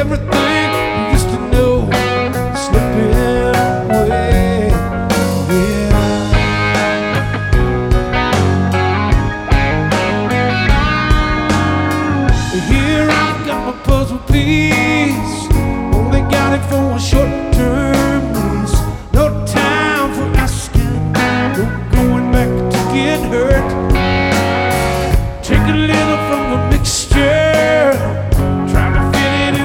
everything you used to know slipping away. Yeah. Here I've got my puzzle piece, only got it for a short